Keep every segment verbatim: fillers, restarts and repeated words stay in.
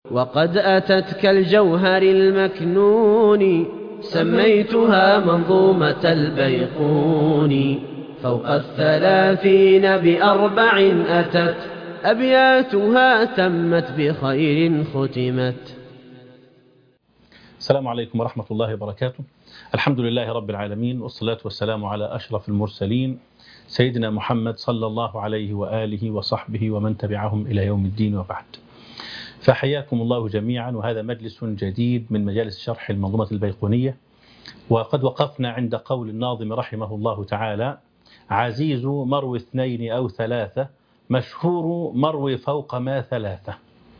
وقد أتت كالجوهر المكنون سميتها منظومة البيقون فوق الثلاثين بأربع أتت أبياتها تمت بخير ختمت. السلام عليكم ورحمة الله وبركاته. الحمد لله رب العالمين، والصلاة والسلام على أشرف المرسلين سيدنا محمد صلى الله عليه وآله وصحبه ومن تبعهم إلى يوم الدين، وبعد. فحياكم الله جميعا، وهذا مجلس جديد من مجالس شرح المنظومة البيقونية. وقد وقفنا عند قول الناظم رحمه الله تعالى: عزيز مروي اثنين أو ثلاثة، مشهور مروي فوق ما ثلاثة.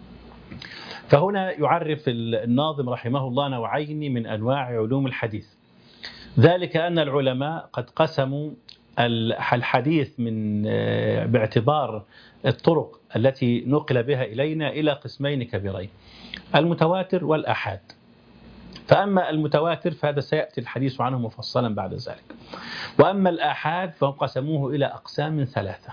فهنا يعرف الناظم رحمه الله نوعين من أنواع علوم الحديث، ذلك أن العلماء قد قسموا الحديث من باعتبار الطرق التي نقل بها إلينا إلى قسمين كبيرين: المتواتر والآحاد. فأما المتواتر فهذا سيأتي الحديث عنه مفصلا بعد ذلك، وأما الآحاد فهم قسموه إلى أقسام ثلاثة: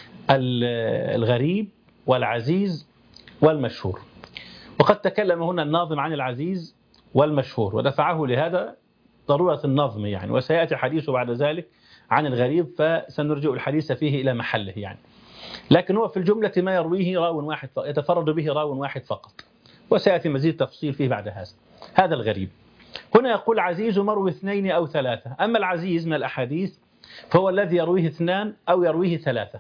الغريب والعزيز والمشهور. وقد تكلم هنا الناظم عن العزيز والمشهور ودفعه لهذا ضرورة النظم يعني، وسيأتي حديثه بعد ذلك عن الغريب فسنرجع الحديث فيه إلى محله يعني. لكن هو في الجملة ما يرويه راو واحد فقط، يتفرد به راو واحد فقط، وسيأتي مزيد تفصيل فيه بعد هذا. هذا الغريب. هنا يقول عزيز مروي اثنين أو ثلاثة. أما العزيز من الأحاديث فهو الذي يرويه اثنان أو يرويه ثلاثة،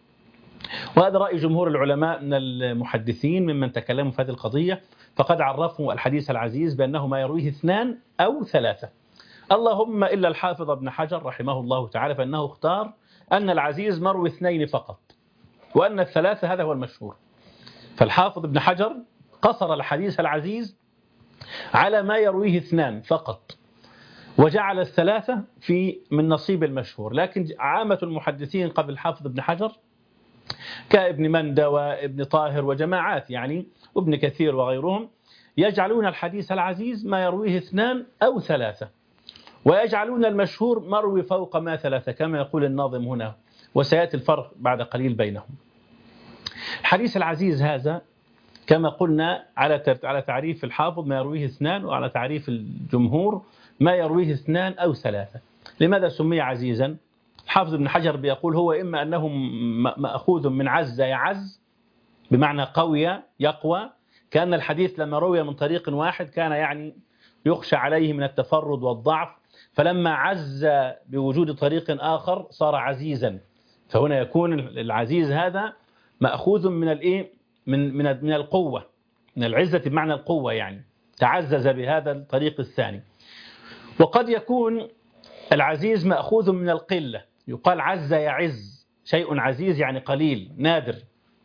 وهذا رأي جمهور العلماء من المحدثين ممن تكلموا في هذه القضية، فقد عرفوا الحديث العزيز بأنه ما يرويه اثنان أو ثلاثة. اللهم إلا الحافظ ابن حجر رحمه الله تعالى، فإنه اختار أن العزيز مروي اثنين فقط، وأن الثلاثة هذا هو المشهور. فالحافظ ابن حجر قصر الحديث العزيز على ما يرويه اثنان فقط، وجعل الثلاثة في من نصيب المشهور. لكن عامة المحدثين قبل الحافظ ابن حجر كابن مندى وابن طاهر وجماعات يعني، وابن كثير وغيرهم، يجعلون الحديث العزيز ما يرويه اثنان أو ثلاثة، ويجعلون المشهور مروي فوق ما ثلاثة كما يقول الناظم هنا، وسيأتي الفرق بعد قليل بينهم. الحديث العزيز هذا كما قلنا على على تعريف الحافظ ما يرويه اثنان، وعلى تعريف الجمهور ما يرويه اثنان أو ثلاثة. لماذا سمي عزيزا؟ الحافظ ابن حجر بيقول هو إما أنه مأخوذ من عز يعز، بمعنى قوي يقوى، كأن الحديث لما روي من طريق واحد كان يعني يخشى عليه من التفرد والضعف، فلما عز بوجود طريق آخر صار عزيزا. فهنا يكون العزيز هذا مأخوذ من الايه من من من القوة، من العزة بمعنى القوة يعني، تعزز بهذا الطريق الثاني. وقد يكون العزيز مأخوذ من القلة، يقال عز يعز، شيء عزيز يعني قليل نادر.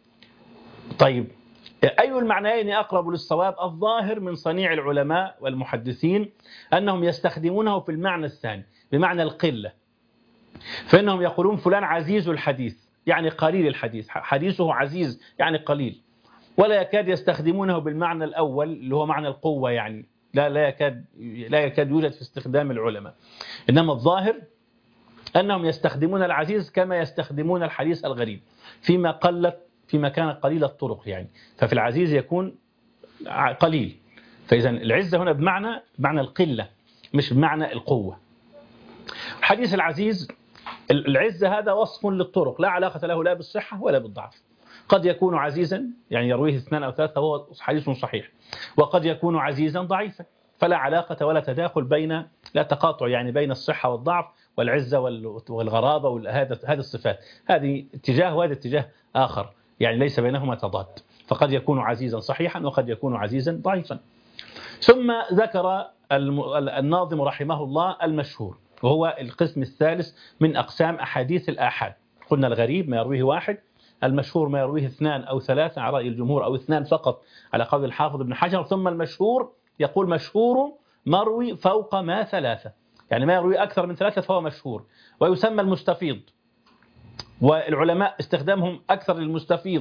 طيب أي المعنيين أقرب للصواب؟ الظاهر من صنيع العلماء والمحدثين أنهم يستخدمونه في المعنى الثاني بمعنى القلة، فإنهم يقولون فلان عزيز الحديث يعني قليل الحديث، حديثه عزيز يعني قليل، ولا يكاد يستخدمونه بالمعنى الأول اللي هو معنى القوة يعني، لا لا يكاد لا يكاد يوجد في استخدام العلماء. إنما الظاهر أنهم يستخدمون العزيز كما يستخدمون الحديث الغريب فيما قلت فيما كان قليل الطرق يعني، ففي العزيز يكون قليل. فإذا العزة هنا بمعنى بمعنى القلة مش بمعنى القوة. الحديث العزيز العزة هذا وصف للطرق لا علاقة له لا بالصحة ولا بالضعف. قد يكون عزيزا يعني يرويه اثنان أو ثلاثة وهو حديث صحيح، وقد يكون عزيزا ضعيفا، فلا علاقة ولا تداخل بين لا تقاطع يعني بين الصحة والضعف والعزة والغرابة وهذا هذه الصفات، هذه اتجاه وهذا اتجاه آخر يعني ليس بينهما تضاد. فقد يكون عزيزا صحيحا وقد يكون عزيزا ضعيفا. ثم ذكر الناظم رحمه الله المشهور، وهو القسم الثالث من أقسام أحاديث الآحاد. قلنا الغريب ما يرويه واحد، المشهور ما يرويه اثنان أو ثلاثة على رأي الجمهور، أو اثنان فقط على قول الحافظ ابن حجر. ثم المشهور يقول مشهور مروي فوق ما ثلاثة، يعني ما يروي أكثر من ثلاثة فهو مشهور. ويسمى المستفيض، والعلماء استخدامهم أكثر للمستفيض،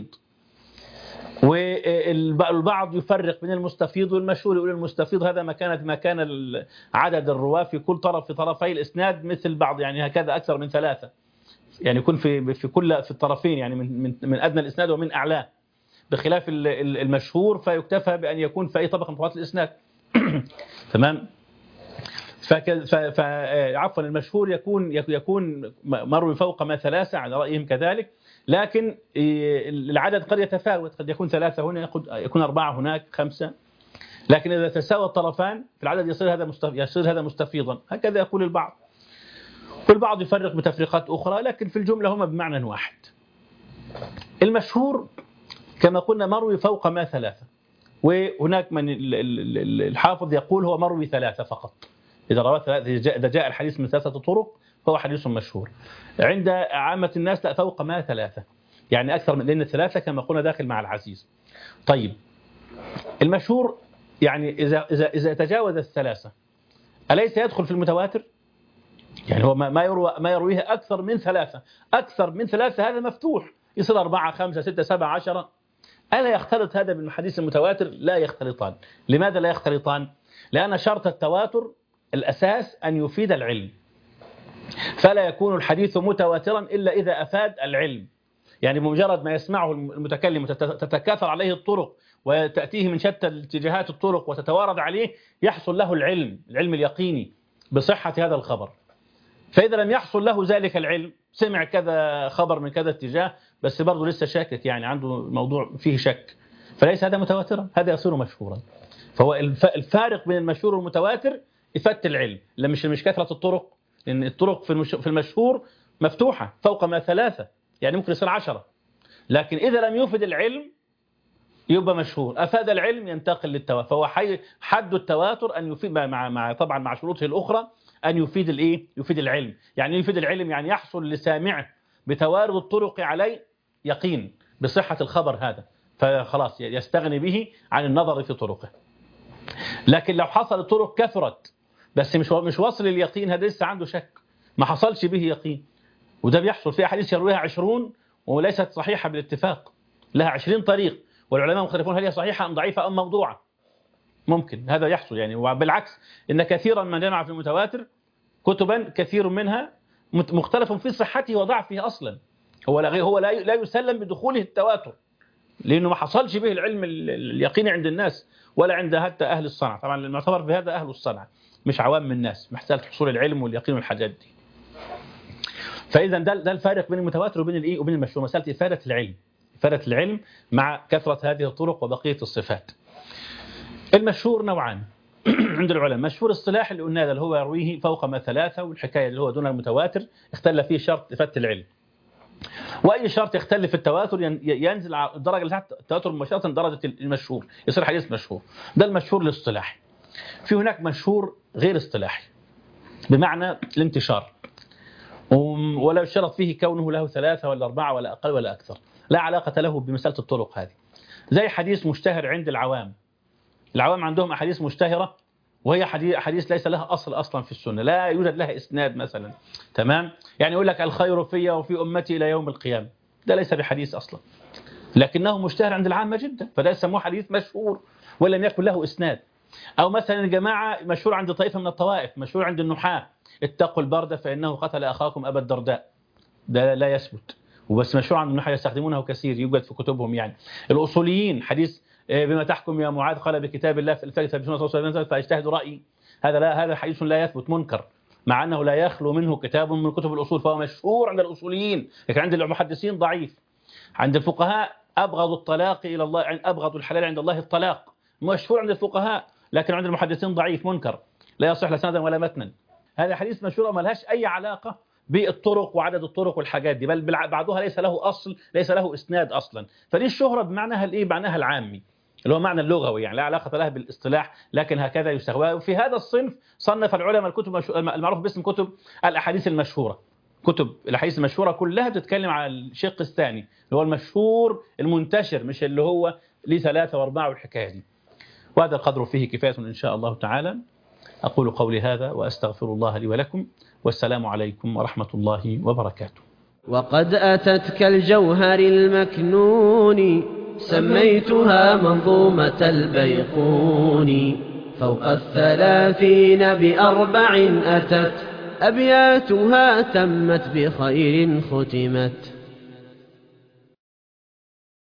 والبعض يفرق بين المستفيض والمشهور، يقول المستفيض هذا ما كانت ما كان عدد الرواة في كل طرف في طرفي الإسناد مثل بعض يعني هكذا أكثر من ثلاثة، يعني يكون في في كل في الطرفين يعني من من من أدنى الإسناد ومن أعلاه. بخلاف المشهور فيكتفى بأن يكون في أي طبقة من طبقات الإسناد. تمام. فعفوا المشهور يكون يكون مروي فوق ما ثلاثة على رأيهم كذلك، لكن العدد قد يتفاوت، قد يكون ثلاثة هنا، يكون أربعة هناك، خمسة، لكن إذا تساوى الطرفان في العدد يصير هذا يصير هذا مستفيضا، هكذا يقول البعض. والبعض يفرق بتفريقات أخرى، لكن في الجملة هما بمعنى واحد. المشهور كما قلنا مروي فوق ما ثلاثة، وهناك من الحافظ يقول هو مروي ثلاثة فقط. إذا روى ثلاثة، إذا جاء الحديث من ثلاثة طرق فهو حديث مشهور. عند عامة الناس لا، فوق ما ثلاثة، يعني أكثر من، لأن الثلاثة كما قلنا داخل مع العزيز. طيب المشهور يعني إذا إذا إذا تجاوز الثلاثة أليس يدخل في المتواتر؟ يعني هو ما يروى ما يرويه أكثر من ثلاثة، أكثر من ثلاثة هذا مفتوح، يصير أربعة خمسة ستة سبعة عشرة. ألا يختلط هذا بالحديث المتواتر؟ لا يختلطان. لماذا لا يختلطان؟ لأن شرط التواتر الأساس أن يفيد العلم، فلا يكون الحديث متواترا إلا إذا أفاد العلم. يعني بمجرد ما يسمعه المتكلم تتكاثر عليه الطرق وتأتيه من شتى الاتجاهات الطرق وتتوارد عليه، يحصل له العلم، العلم اليقيني بصحة هذا الخبر. فإذا لم يحصل له ذلك العلم، سمع كذا خبر من كذا اتجاه بس برضه لسه شاكك، يعني عنده موضوع فيه شك، فليس هذا متواترا، هذا يصير مشهورا. فهو الفارق بين المشهور والمتواتر إفادة العلم، لا مش مش كثرة الطرق، لأن الطرق في المشهور مفتوحة فوق ما ثلاثة، يعني ممكن يصير عشرة، لكن إذا لم يفد العلم يبقى مشهور. أفاد العلم ينتقل للتواتر، فهو حد التواتر أن يفيد مع مع طبعا مع شروطه الأخرى أن يفيد الإيه؟ يفيد العلم. يعني يفيد العلم يعني يحصل لسامعه بتوارد الطرق عليه يقين بصحة الخبر هذا، فخلاص يستغني به عن النظر في طرقه. لكن لو حصل الطرق كثرت بس مش مش وصل اليقين، هذا لسه عنده شك، ما حصلش به يقين. وده بيحصل في أحاديث يرويها عشرون وليست صحيحة بالاتفاق، لها عشرين طريق، والعلماء مختلفون هل هي صحيحة أم ضعيفة أم موضوعة. ممكن هذا يحصل يعني. وبالعكس إن كثيرا من جمع في المتواتر كتبا كثير منها مختلف في صحته وضعفه أصلا، هو لا هو لا يسلم بدخوله التواتر، لأنه ما حصلش به العلم اليقيني عند الناس ولا عند حتى أهل الصنعة. طبعا المعتبر بهذا أهل الصنعة مش عوام من الناس، محتاج حصول العلم واليقين والحاجات دي. فإذا ده ده الفارق بين المتواتر وبين الإيه وبين المشهور، مسألة إفادة العلم، إفادة العلم مع كثرة هذه الطرق وبقية الصفات. المشهور نوعان عند العلماء، مشهور اصطلاح اللي قلنا اللي هو يرويه فوق ما ثلاثة، والحكاية اللي هو دون المتواتر اختل فيه شرط إفادة العلم. وأي شرط يختل في التواتر ينزل على الدرجة اللي تحت التواتر مباشرة درجة المشهور، يصير حديث مشهور. ده المشهور الاصطلاحي. في هناك مشهور غير اصطلاحي بمعنى الانتشار، ولا يشترط فيه كونه له ثلاثة ولا أربعة ولا أقل ولا أكثر، لا علاقة له بمسألة الطرق هذه. زي حديث مشتهر عند العوام، العوام عندهم أحاديث مشتهرة وهي حديث ليس لها أصل أصلا في السنة، لا يوجد لها إسناد مثلا. تمام. يعني يقول لك الخير في وفي أمتي إلى يوم القيامة، ده ليس بحديث أصلا، لكنه مشتهر عند العامة جدا، فده يسموه حديث مشهور ولم يكن له إسناد. أو مثلا الجماعة مشهور عند طائفة من الطوائف، مشهور عند النحاة، اتقوا البرد فإنه قتل أخاكم أبا الدرداء، ده لا يثبت، وبس مشهور عند النحاة يستخدمونه كثير، يوجد في كتبهم. يعني الأصوليين حديث بما تحكم يا معاذ قال بكتاب الله فالتفت بسنة رسول الله صلى الله عليه وسلم فاجتهد رأيي، هذا لا هذا حديث لا يثبت، منكر، مع أنه لا يخلو منه كتاب من كتب الأصول، فهو مشهور عند الأصوليين، لكن عند المحدثين ضعيف. عند الفقهاء أبغض الطلاق إلى الله، أبغض الحلال عند الله الطلاق، مشهور عند الفقهاء، لكن عند المحدثين ضعيف منكر، لا يصح لا سندا ولا متنا. هذا حديث مشهور ما لهاش أي علاقة بالطرق وعدد الطرق والحاجات دي، بل بعضها ليس له أصل، ليس له إسناد أصلا. فدي الشهرة بمعناها الإيه؟ معناها العامي اللي هو معنى اللغوي، يعني لا علاقة لها بالاصطلاح، لكن هكذا يستخدم. وفي هذا الصنف صنف العلماء الكتب المعروف باسم كتب الأحاديث المشهورة. كتب الأحاديث المشهورة كلها بتتكلم على الشق الثاني اللي هو المشهور المنتشر، مش اللي هو ليه ثلاثة وأربعة والحكاية دي. وهذا القدر فيه كفاية إن شاء الله تعالى. أقول قولي هذا وأستغفر الله لي ولكم، والسلام عليكم ورحمة الله وبركاته. وقد أتت كالجوهر المكنون سميتها منظومة البيقون، فوق الثلاثين بأربع أتت أبياتها تمت بخير ختمت.